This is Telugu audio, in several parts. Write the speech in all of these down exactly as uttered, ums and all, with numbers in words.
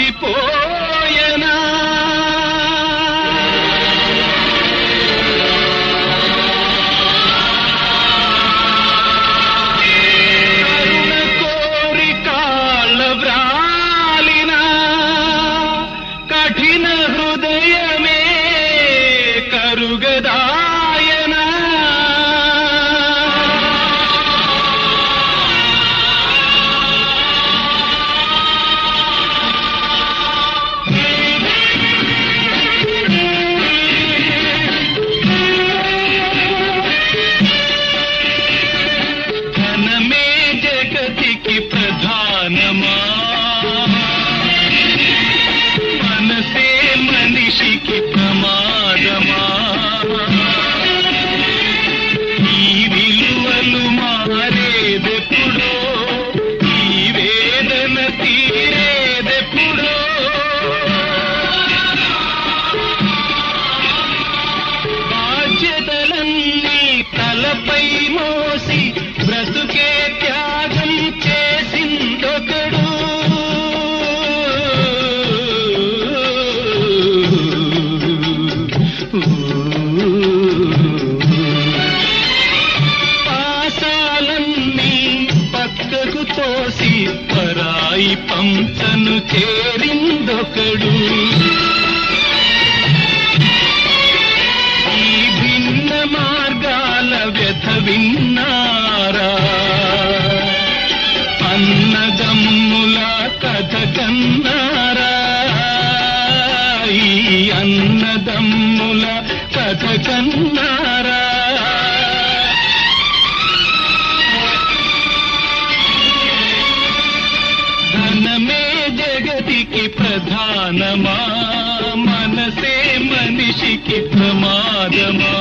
మారిపోయనా కరుణ కోరి కాళ్ళ వ్రాలిన కఠిన హృదయమే కరుగదాయనా ధనమే జగతికి ప్రధానమా మనసే మనిషికి ప్రమాదమా ఈ విలువలు మారేదెప్పుడో ఈ వేదన తీరేదెప్పుడో బాధ్యతలన్నీ తలపై మోసి బ్రతుకే త్యాగం చేసిందొకడు పాసాలన్నీ పక్కకు తోసి పరాయి పంచను చేరిందొకడు ఈ భిన్న మార్గాల వ్యథ విన్నారా అన్నదమ్ముల కథ కన్నారా ఈ అన్నదమ్ముల కథ కన్నారా ధనమే జగతికి ప్రధానమా మనసే మనిషికి ప్రమాదమా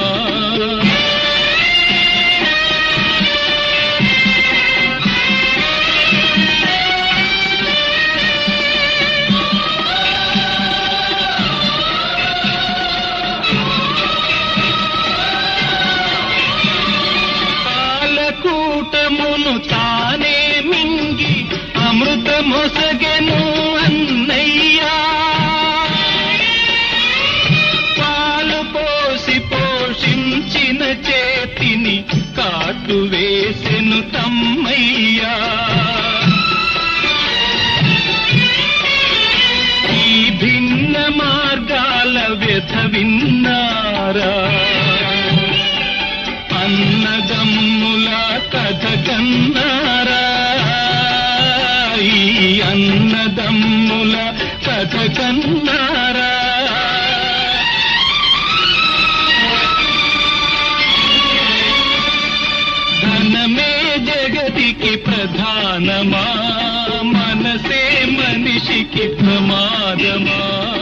కాలకూటమును తానే మింగి అమృతమొసగెను అన్నయ్యా పాలు పోసి పోషించిన చేతిని కాటు వేసెను తమ్మయ్యా ఈ భిన్న మార్గాల వ్యథ విన్నారా అన్నదమ్ముల కథ కన్నారా ఈ అన్నదమ్ముల కథ కన్నారా ధనమే జగతికి ప్రధానమా మనసే మనిషికి ప్రమాదమా